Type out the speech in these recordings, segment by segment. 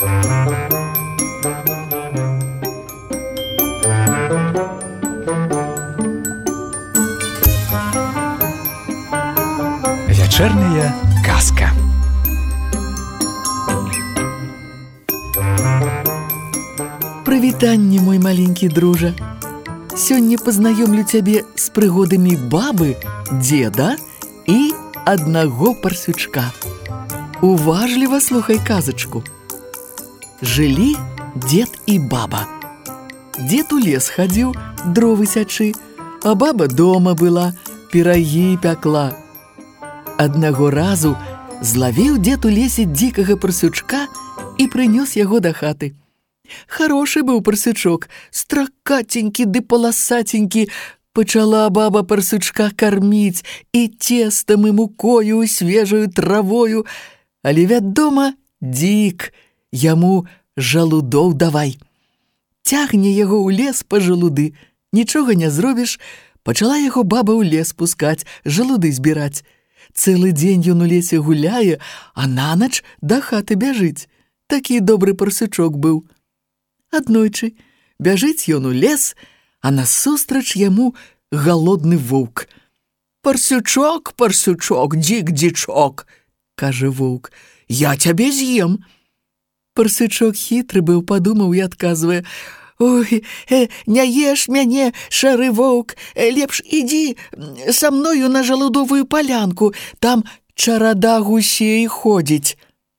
Вечерняя казка. Прывітанне, мой маленькі дружа. Сёння пазнаёмлю цябе з прыгодамі бабы, дзеда і аднаго парсючка. Уважліва слухай казачку. Жылі дзед і баба. Дзед у лес хадзіў дровы сячы, а баба дома была, пірагі пякла. Аднаго разу злавіў дзед у лесе дзікага парсючка і прынёс яго да хаты. Хорошы быў парсючок, стракатенькі ды паласатенькі. Пачала баба парсючка карміць і цестам, і мукою, і свежаю травою. Але, вядома, дзік, яму жалудоў давай. Цягне яго ў лес па жалуды. Нічога не зробіш, пачала яго баба ў лес пускаць, жалуды збіраць. Цэлы дзень ён у лесе гуляе, а нанач да хаты бяжыць. Такі добры парсючок быў. Аднойчы бяжыць ён у лес, а насустрач яму галодны воўк. «Парсючок, парсючок, дзік-дзічок», – кажа воўк, – «я цябе з'ем». Парсючок хітры быў, падумаў і адказвае: «Ой, не еш мяне, шары воўк, лепш ідзі са мною на жалудовую палянку, там чарада гусей ходзіць».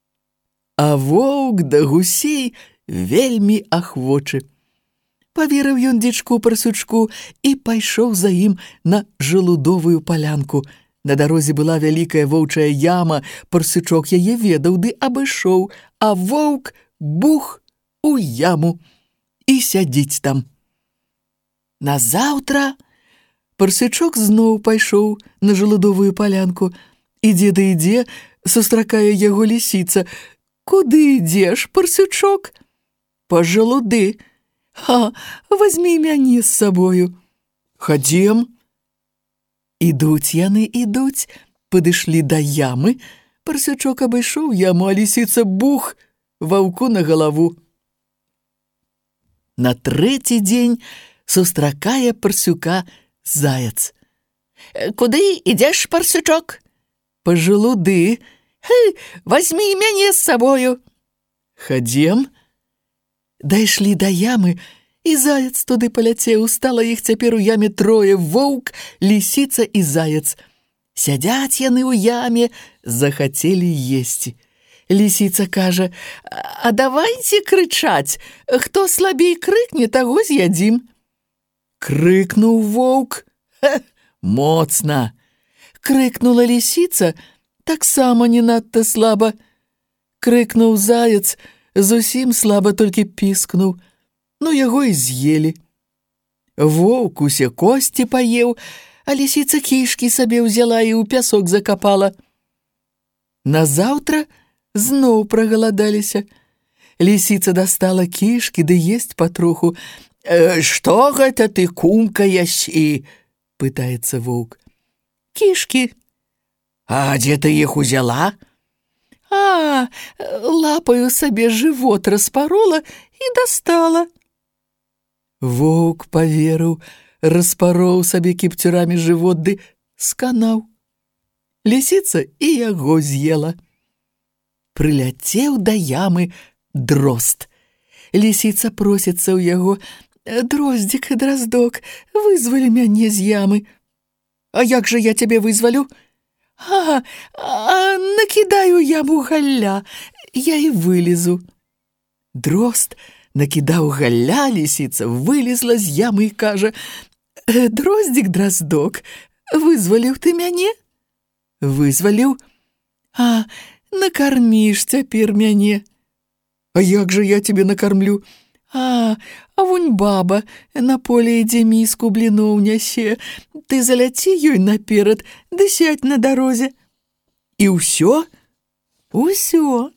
А воўк да гусей вельмі ахвочы. Паверыў ён дзічку парсючку і пайшоў за ім на жалудовую палянку. На дарозе была вялікая воўчая яма, парсючок яе ведаў ды абышоў, а воўк бух у яму і сядзіць там. Назаўтра парсючок зноў пайшоў на жалудовую палянку. Ідзе да ідзе, сустракае яго лісіца. «Куды ідзеш, парсючок?» «Па жалуды». «Ха, вазьмі мяне з сабою». «Хадзем». Ідуць яны, ідуць, падышлі да ямы. Парсючок абышоў яму, а лісіца бух ваўку на галаву. На трэці дзень сустракае парсюка заяц. «Куды ідзеш, парсючок?» «Па жалуды». «Вазьмі мяне з сабою». «Хадзем». Дайшлі да ямы, і заяц туды паляцеў. Стала іх цяпер у яме трое: воўк, лісіца і заяц. Сядзяць яны ў яме, захацелі есці. Лісіца кажа: «А давайце крычаць, хто слабей крыкне, таго з'ядзім». Крыкнуў воўк: «Моцна». Крыкнула лісіца, таксама не надта слаба. Крыкнуў заяц, зусім слаба, толькі піскнуў. Ну, яго і з'елі. Воўк усе косці паеў, а лісіца кішкі сабе ўзяла і ў пясок закапала. Назаўтра зноў прагаладаліся. Лісіца дастала кішкі ды есць патроху. «Што гэта ты кумкаеші?» – пытаецца воўк. «Кішкі». «А дзе ты іх узяла?» «А, лапаю сабе жывот распарола і дастала». Воўк паверыў, распароў сабе кіпцюрамі жывот ды сканаў. Лісіца і яго з'ела. Прыляцеў да ямы дрозд. Лісіца просіцца ў яго: «Дроздзік, драздок, вызвалі мяне з ямы». «А як жа я цябе вызвалю?» «А накідаю яму галля, я і вылезу». Дрозд накідаў галля, лісіца вылезла з ямы і кажа: «Дроздзік, драздок, вызваліў ты мяне?» «Вызваліў». «А накарміш цяпер мяне». «А як жа я цябе накармлю?» А вунь баба на поле ідзе, міску бліноў нясе. Ты заляці ёй наперад, ды сядь на дарозе». «І ўсё?» «Усё».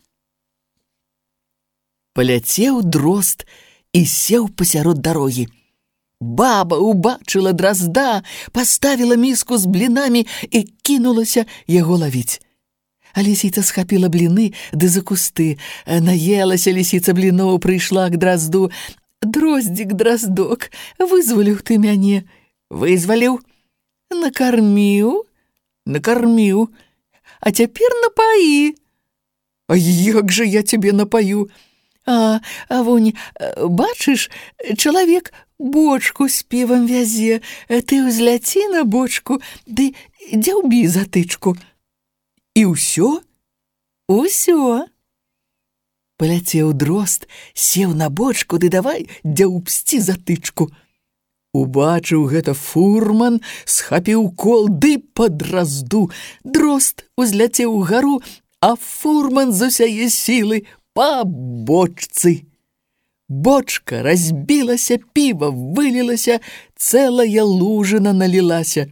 Паляцеў дрозд і сеў пасярод дарогі. Баба убачыла дразда, паставіла міску з блінамі і кінулася яго лавіць. А лисица схапіла бліны ды за кусты. Наелася лисица бліноў, прыйшла к дразду. «Дроздзік, драздок, вызваліў ты мяне». «Вызваліў? Накарміў? Накарміў. А цяпер напаі». «А як жа я цябе напаю?» А вунь, бачыш, чалавек бочку з півам вязе. Ты ўзляці на бочку, ды дзяўбі затычку». «І ўсё?» «Усё». Паляцеў дрозд, сеў на бочку, ды давай дзяўбсці затычку. Убачыў гэта фурман, схапіў кол, ды па дразду. Дрозд узляцеў угару, а фурман з усяе сілы па бочцы. Бочка разбілася, піва вылілася, цэлая лужына налілася.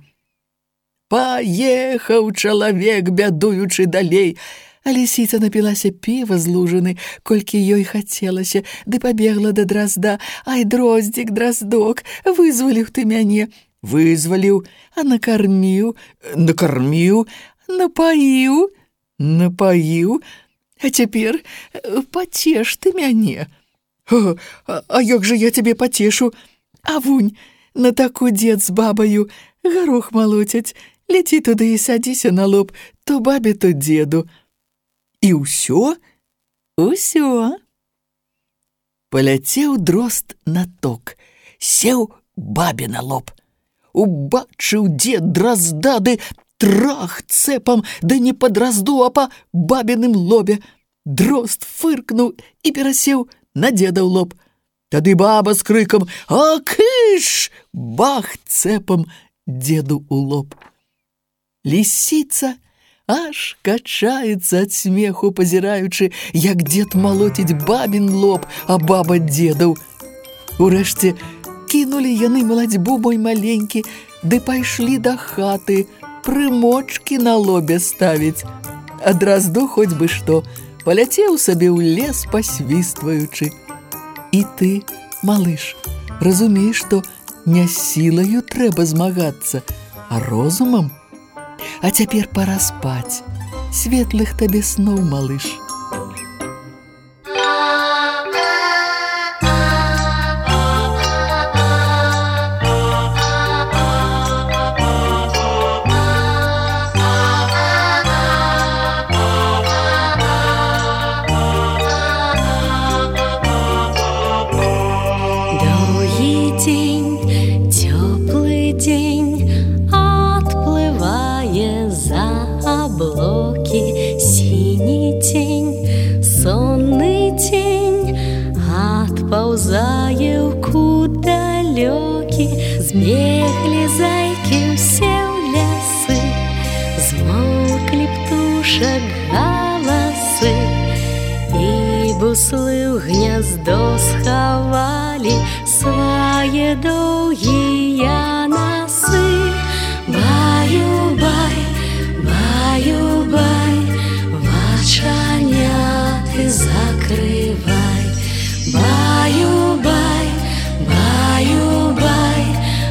Паехаў чалавек, бядуючы далей. А лисица напілася піва з лужыны, колькі ёй хацелася, ды пабегла да дразда. «Ай, дроздзік, драздок, вызваліў ты мяне». «Вызваліў. А накарміў?» «Накарміў». «Напаіў?» «Напаіў. А цяпер пацеш ты мяне». А як жа я цябе пацешу? А вунь, на таку дзед з бабаю гарох малоцяць. Ляці туды і садзіся на лоб, то бабе, то дзеду». «І ўсё?» «Усё». Паляцеў дрозд на ток, сеў бабе на лоб. Убачыў дзед дразда, ды трах цэпам, ды не па дразду, а па бабіным лобе. Дрозд фыркнуў і перасеў на дзеда ў лоб. Тады баба з крыкам «А кыш!» бах цэпам дзеду ў лоб. Лисица аж качаецца ад смеху, пазіраючы, як дзед малоціць бабін лоб, а баба дзедаў. Урэшце кінулі яны малацьбу мой маленькі, ды пайшлі да хаты прымочкі на лобе ставіць. А дразду хоць бы што, паляцеў сабе ў лес, пасвістваючы. І ты, малыш, разумееш, што не сілаю трэба змагацца, а розумам? А цяпер пара спаць. Светлых табе сноў, малыш. Паўзае ў кут далёкі, збеглі зайкі ўсе ў лясы, змоўклі птушак галасы, і буслы ў гняздо схавалі свае доўгія насы. Баю-бай, баю-бай, вачаняты закрывай. Баю-бай, баю-бай,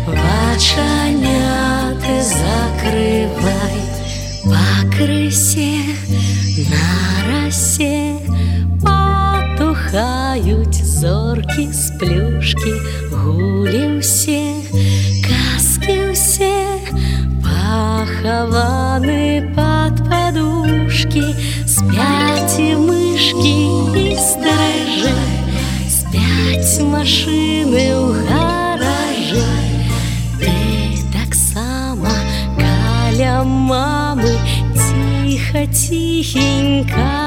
вачаняты закрывай. Пакрысе, на расе патухаюць зоркі з плюшкі, гулі ўсе, казкі ўсе пахаваны пад падушкі, спяць і мышкі і стрыжы, спяць машыны ў гаражы. Ты таксама каля мамы ціха-ціхенька